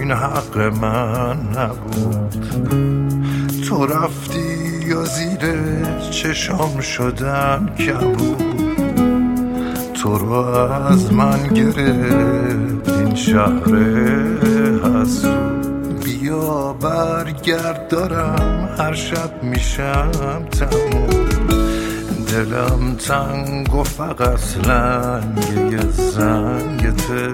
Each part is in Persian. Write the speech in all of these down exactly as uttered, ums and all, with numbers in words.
این حق من نبود. تو رفتی یا زیر چشام شدم کبود، تو رو از من گرفت این شهر حسود. بیا برگرد دارم هر شب میشم تموم، دلم تنگ و فقط لنگ یه زنگته،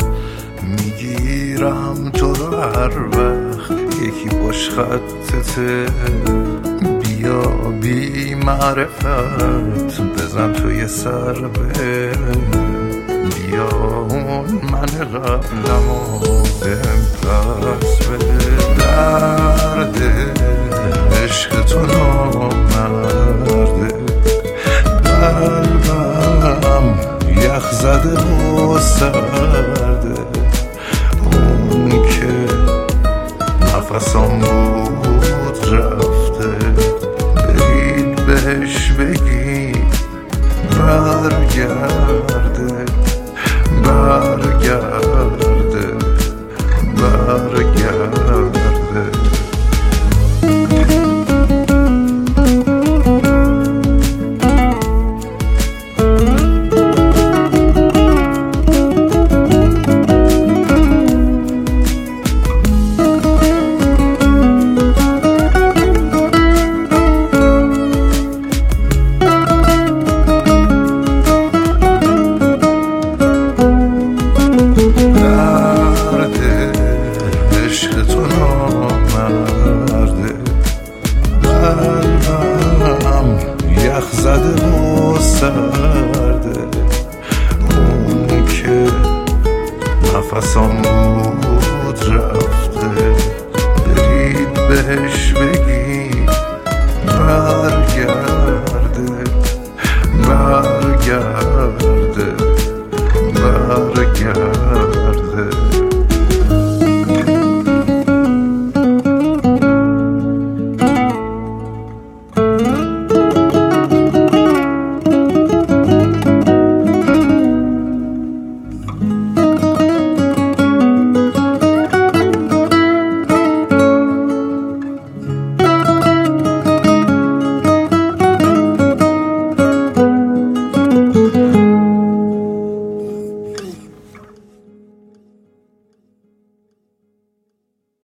میگیرم تو رو هر وقت یکی باش خطته. بیا بی معرفت بزن توی سر به، بیا اون من قبلمو بهم پس بده. درد عشق تو نامرده، قلبم یخ زده و سر